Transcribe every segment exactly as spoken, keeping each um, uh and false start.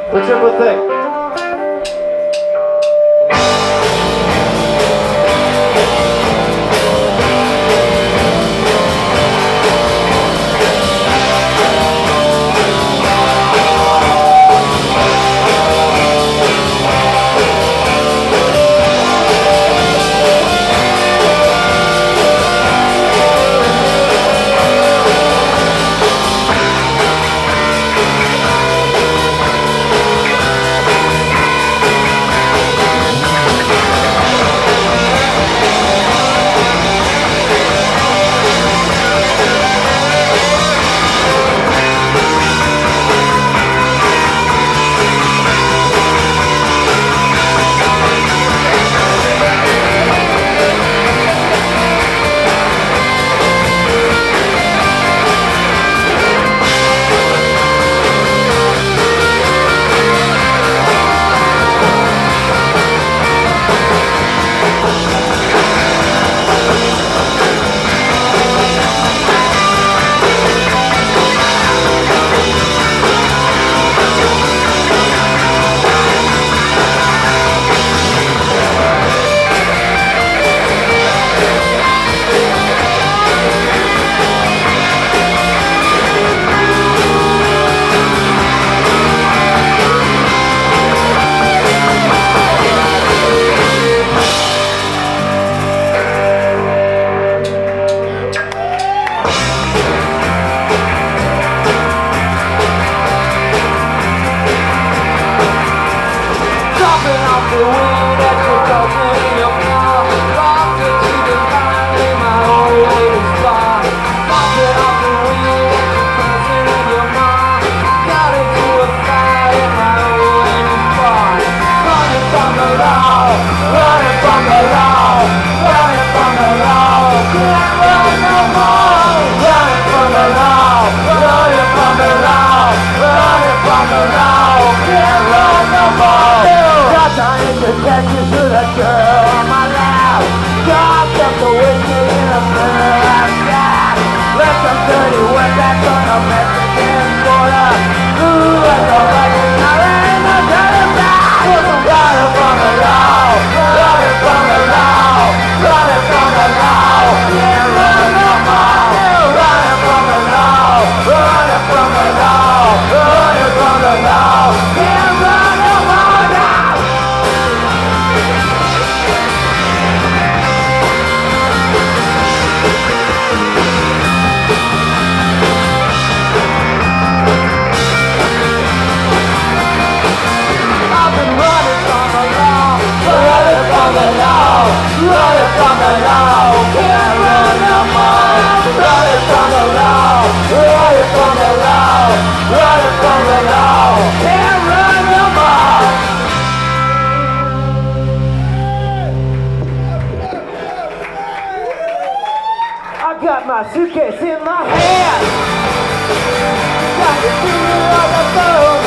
The triple thick. Suitcase in my hand, got the finger on the phone.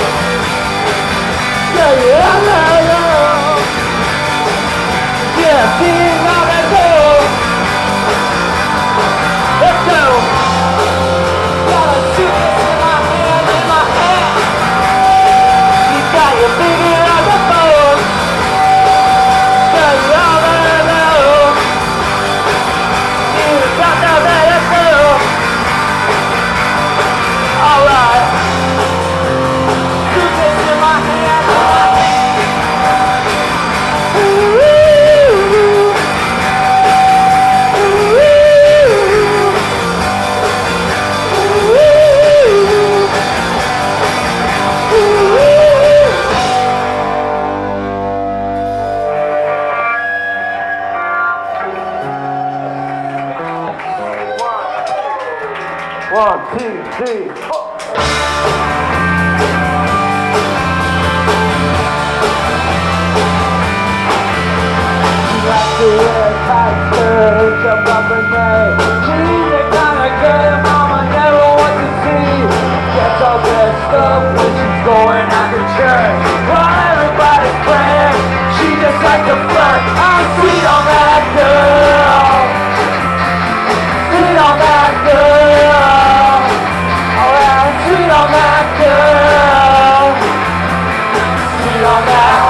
Yeah, yeah, yeah, yeah. Yeah, sing on the phone. Let's go. Got a suitcase in my hand, in my hand. You got your finger on the phone. Yeah, yeah, yeah, yeah. You got that bad. Alright, suitcase in my hand, ooh, ooh, ooh, ooh. One, two, three, four. Like to wear tight skirts, jump up and day. She's the kind of girl your mama never wants to see. Gets all dressed up when she's going out to church. While everybody's praying, she just likes to flirt. I'm sweet on that girl, sweet on that girl. Oh, I'm sweet on that girl.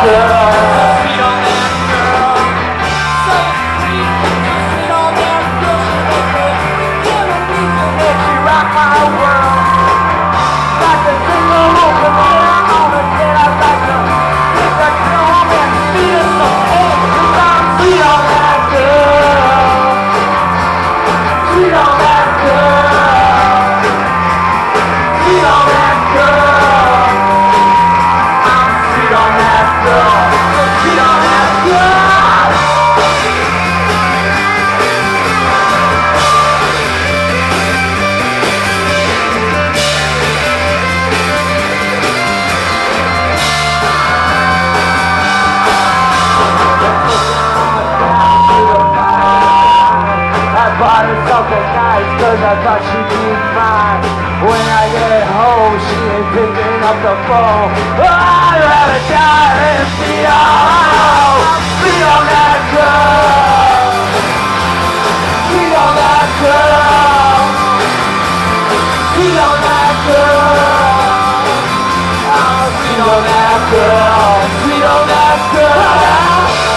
Something nice, cause I thought she'd be mine. When I get home, she ain't picking up the phone. I'd rather die than be alone. Be on that girl. Be on that girl. Be on that girl. Oh, be on that girl. Be on that girl.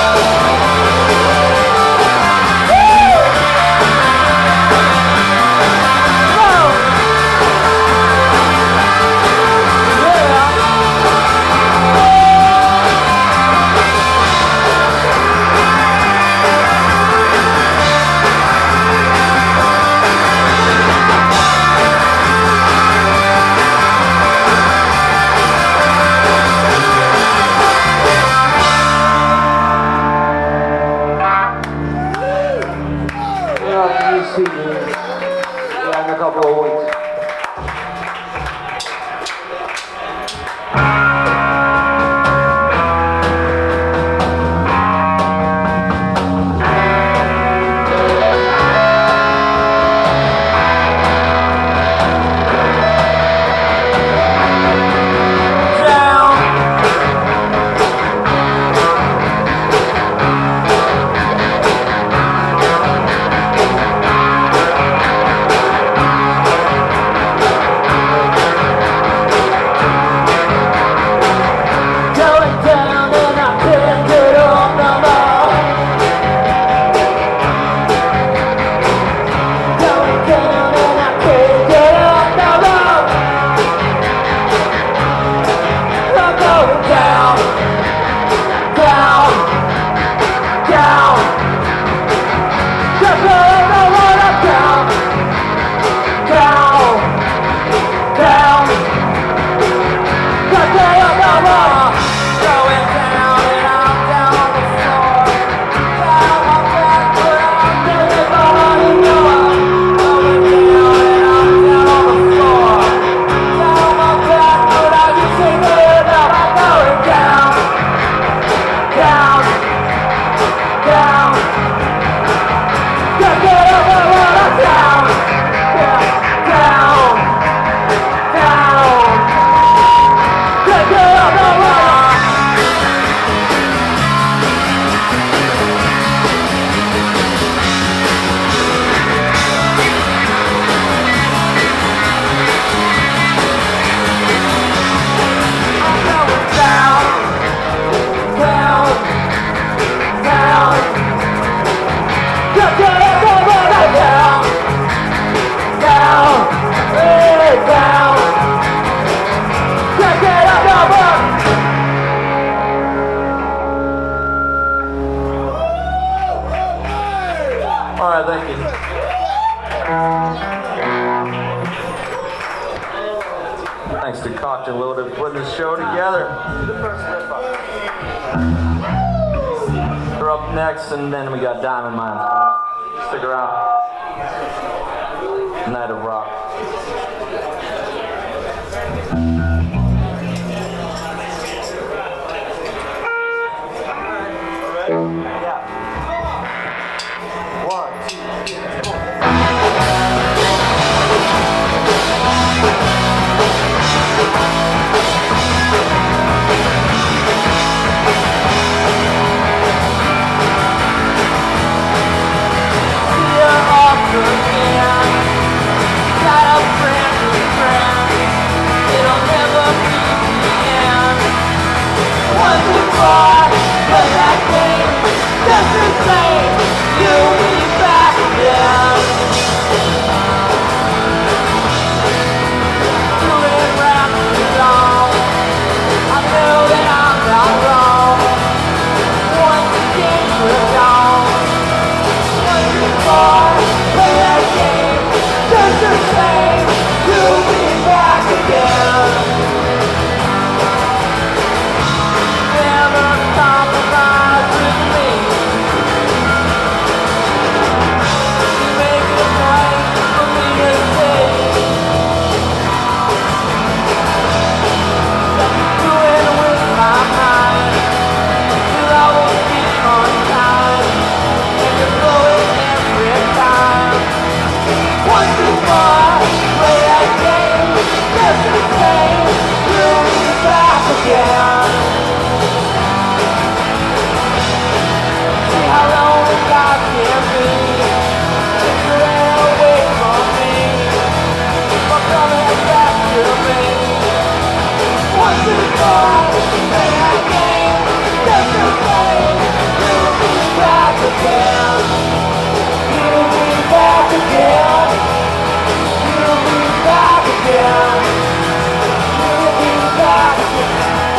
See you yeah, in a couple of weeks. Alright, thank you. Thanks to Cocktail Loaded for putting this show together. We're up next, and then we got Diamond Mines. Stick around. Night of Rock. One, two, far, play that game, just the same, you'll be back again. You've been around too long, I know that I'm not wrong. Once again you're gone, once too far, play that game, just the same, you'll be back again. Never compromise with me. You make it plain for me to see that you're doing with my mind. You'll always be on time, and you're blowing every time. Once too far, play that game, just the same, you'll be back again. See how lonely God can be if you ran away from me, but coming back to me. Once too far, play that game, just the same, you'll be back again. You'll be back again. You'll be back again. You'll be back again.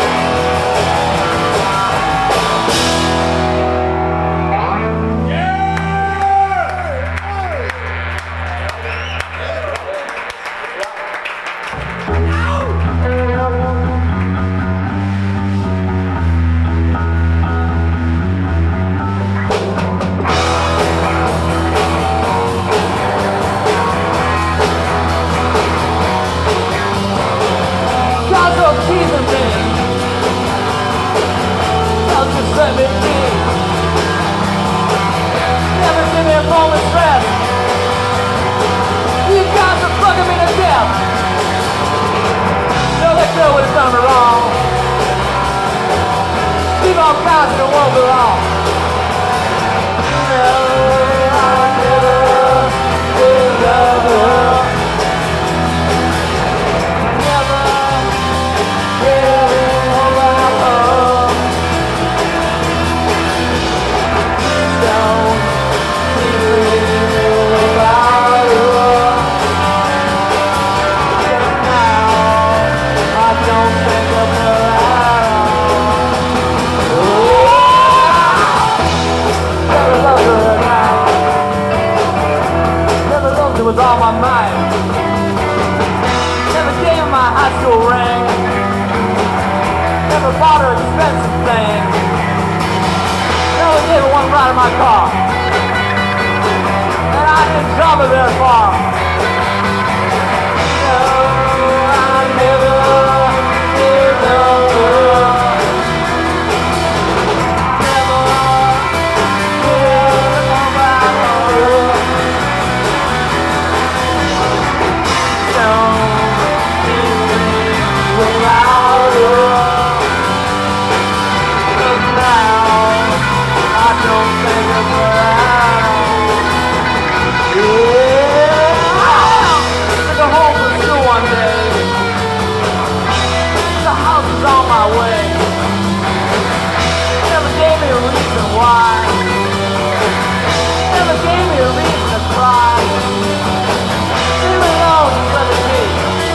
God's so teasing me. God just let me be. Never give me a moment's rest. You guys are fucking me to death. No, let go when it's done me wrong. Keep on passing, it won't belong. No, I never will love her. Never caring about her. Don't feel about her. Just now, I don't think of her at all. Never loved her now. Never loved her with all my might. Never gave her my high school ring. Never bought her expensive things. Never gave her one ride in my car. And I didn't drive her very far. No, I never did love her. Never cared about her. Don't leave me without her. 'Cause now I don't think of her at all. Yeah, took her home from school one day. The house is on my way. Never gave me a reason why. Never gave me a reason to cry. Leave me alone and let it be.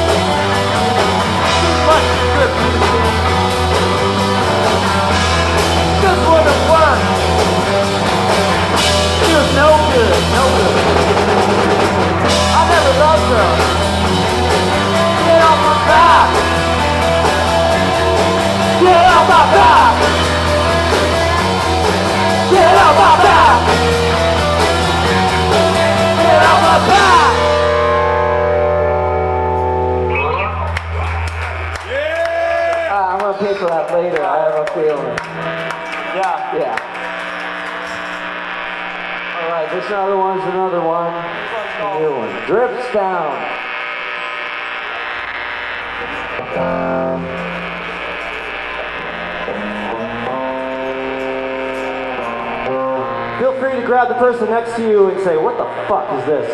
Too much good music. Just wouldn't work. She was no good, no good. I never loved her. Get off my back. Get off my back. Get off my back. Get off my back. Uh, I'm gonna pay for that later. I have a feeling. Yeah. Yeah. All right, this other one's another one. A new one. Drifts down. Feel free to grab the person next to you and say, "What the fuck is this?"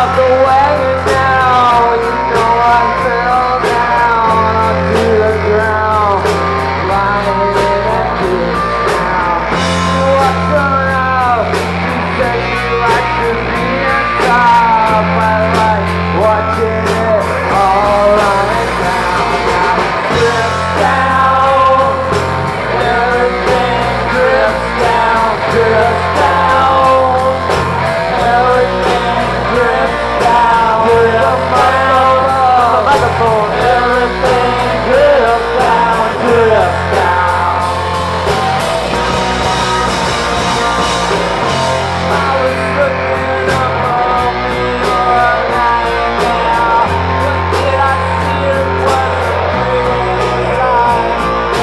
off the wagon now. You know I fell down onto the ground, lying in a ditch now. She walks around, she says she likes to be on top. I like watching it all running down. Now it drifts down, everything drifts down, drifts down. Everything drifts down, drifts down. Microphone. Everything drifts down, drifts down. I was looking up on me one night now. What did I see? It was a pretty sight.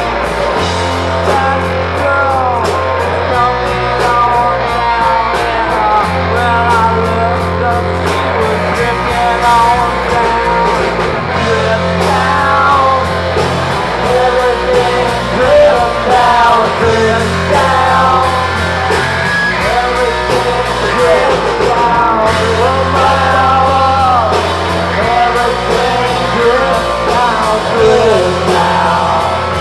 That girl was coming on down. Well, I looked up, she was drifting on down. Drift down, everything drifts down, drifts down. Everything drifts down, drifts down. Everything drifts down, drifts down.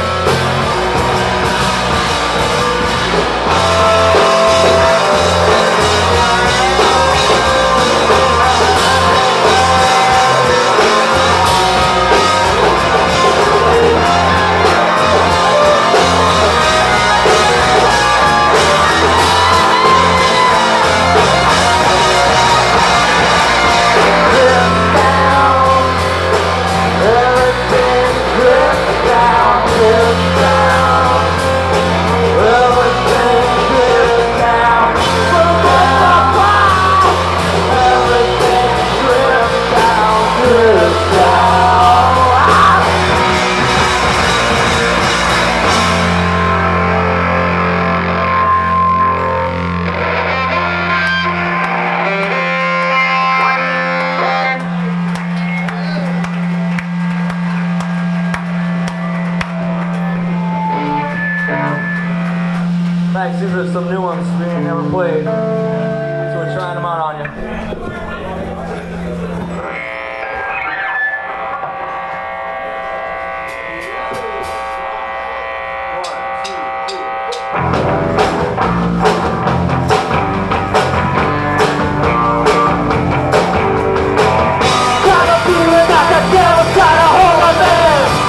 Thanks, these are some new ones we ain't never played, so we're trying them out on you. Got a feeling that the devil's got a hold of me.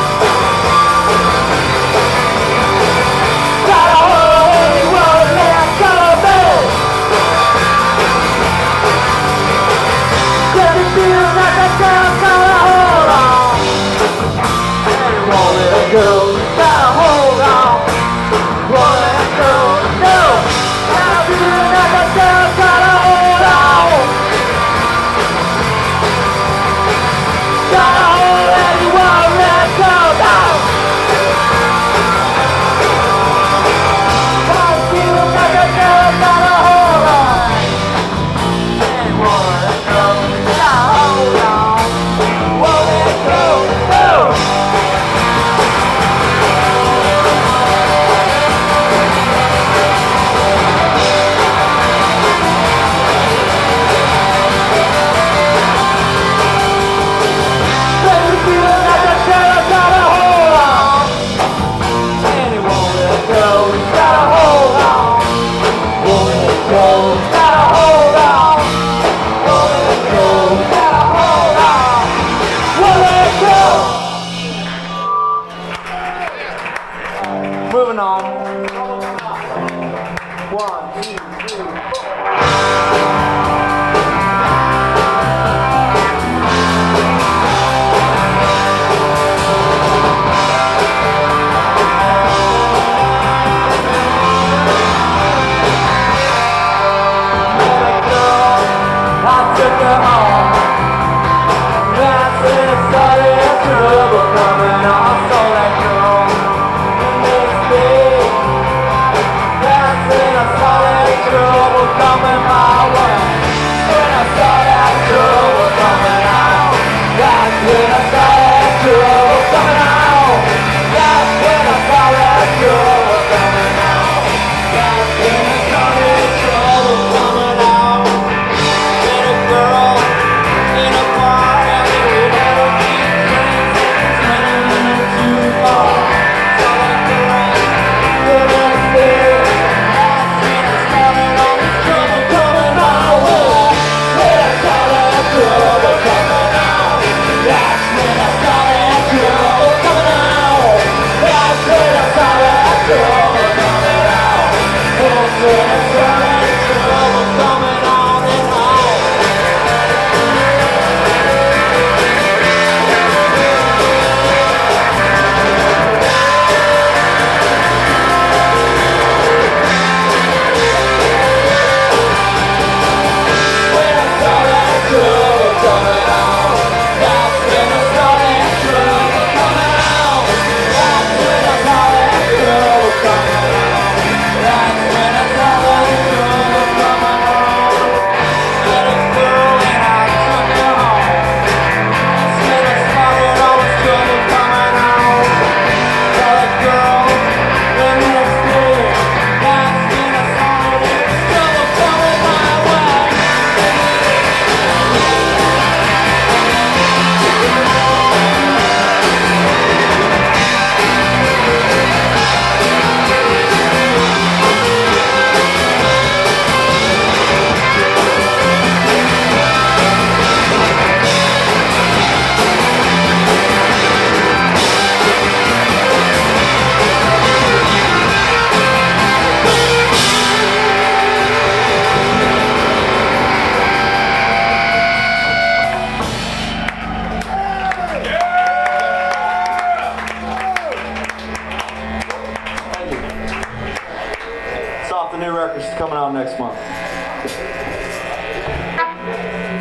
Got a hold of me, won't let go of me.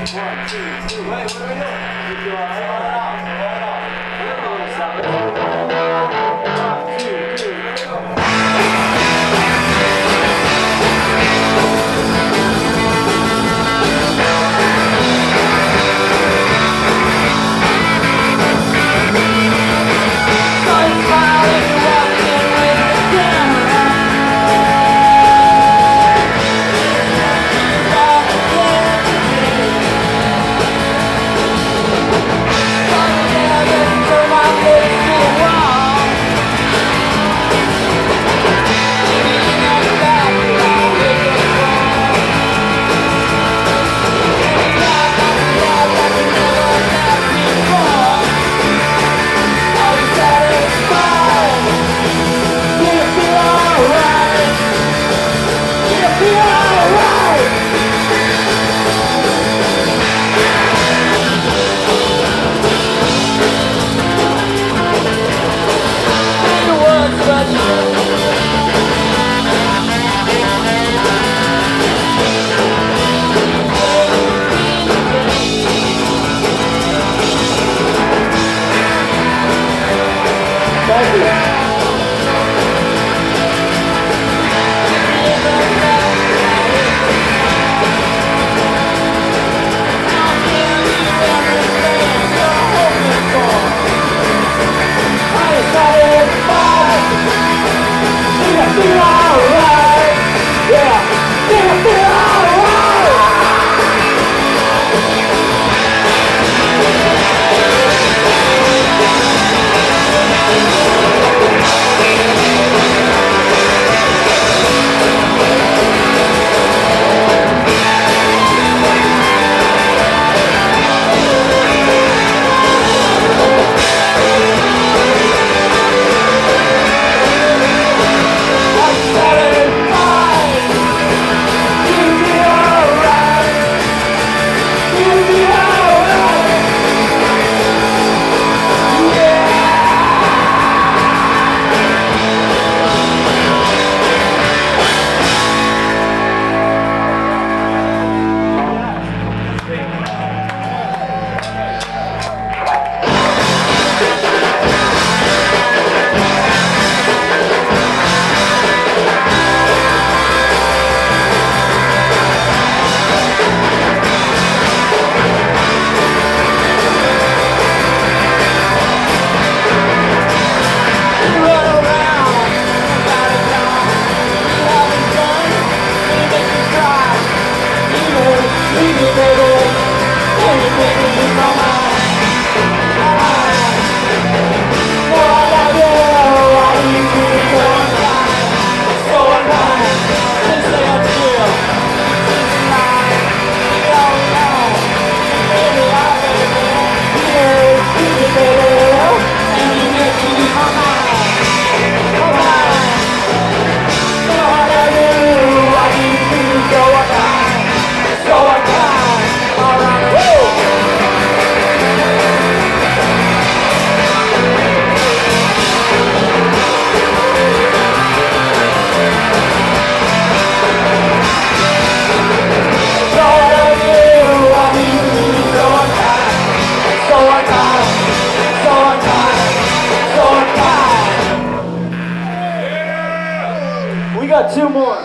got two more.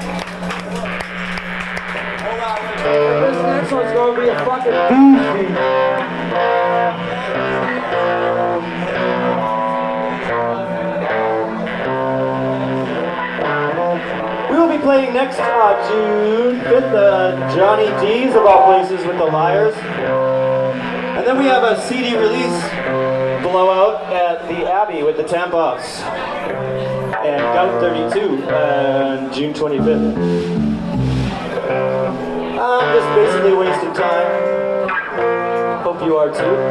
This next one's going to be a fucking doozy. We will be playing next uh, June fifth, uh, Johnny D's of all places with the Liars. And then we have a C D release blowout at the Abbey with the Tampons. And Gout thirty-two on June twenty-fifth. I'm just basically wasting time. Hope you are too.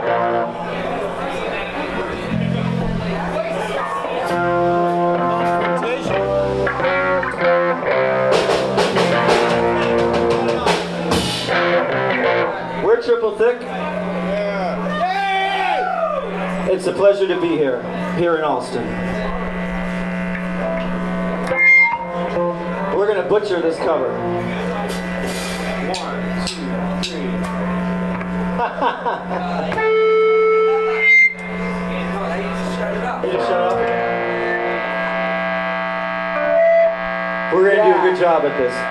We're Triple Thick. It's a pleasure to be here, here in Alston. We're gonna butcher this cover. One, two, three. You shut up. We're gonna do a good job at this.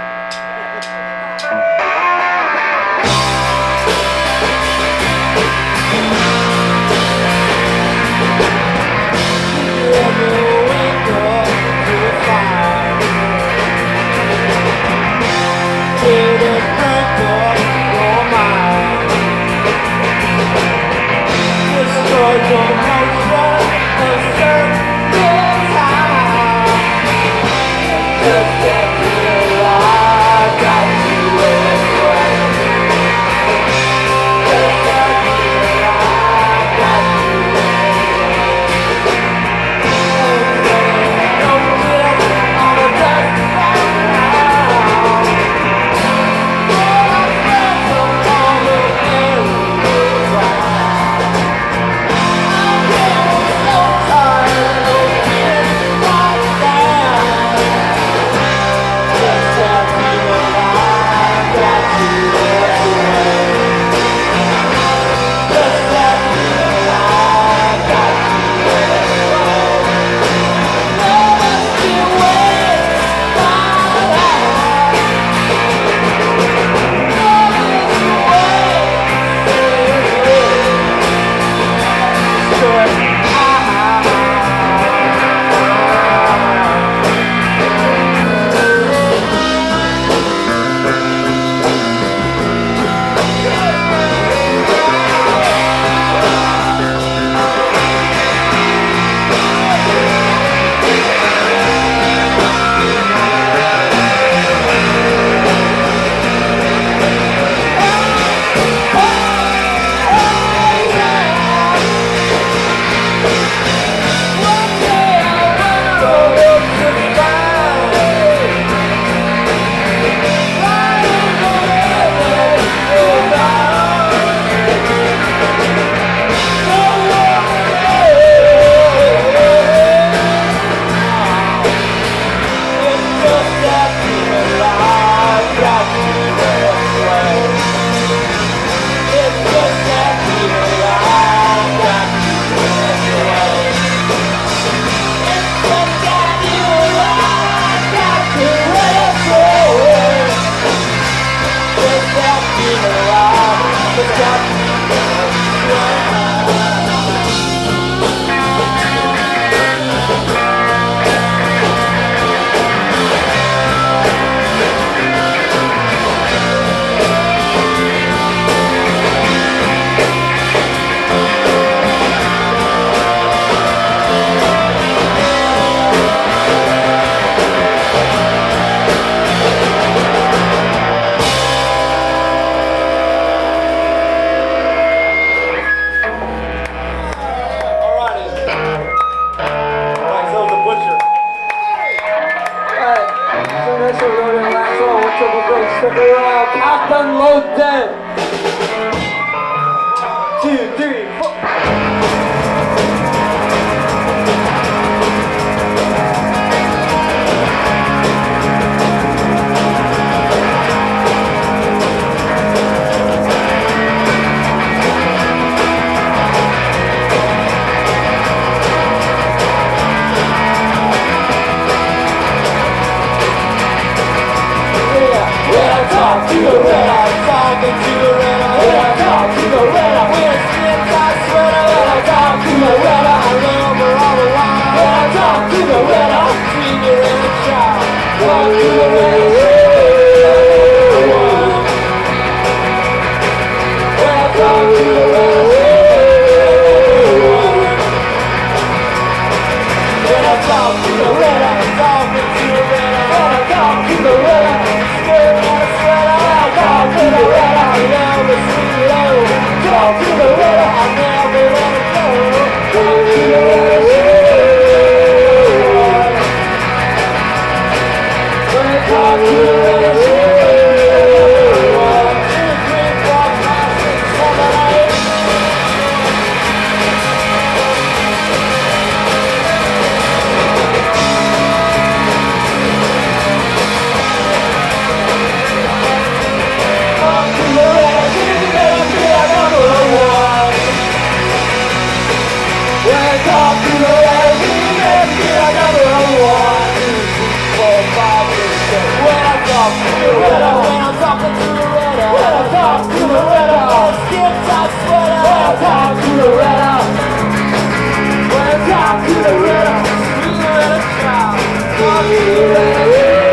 Loretta. When I'm talking to Loretta. When I talk to Loretta. Skin tight sweater. When I talk to Loretta. When I talk to Loretta. Sweet Loretta child. Talk to Loretta.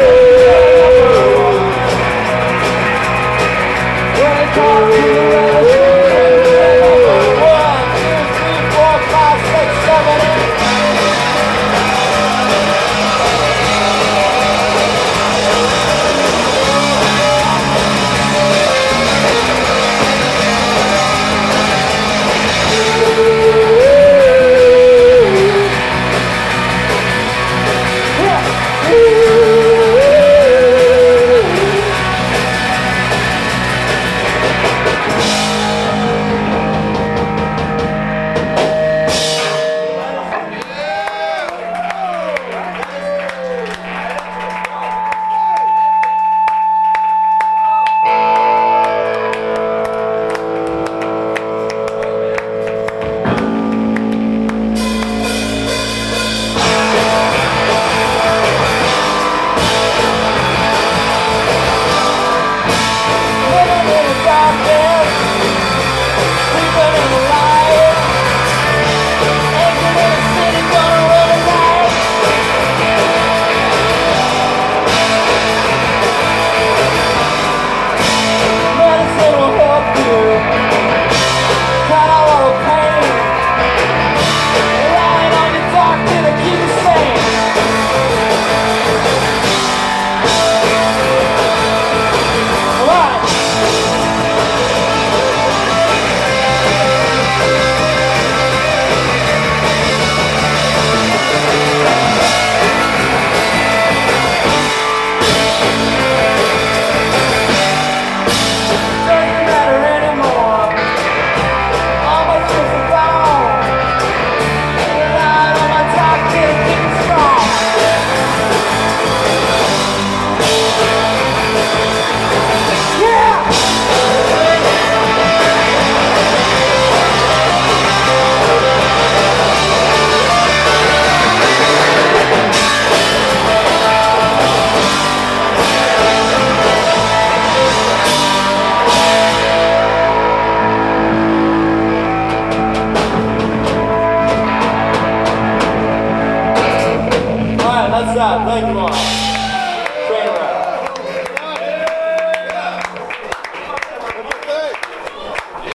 When I talk to Loretta. One, two, three, four, five, six, seven, eight. Thank you all.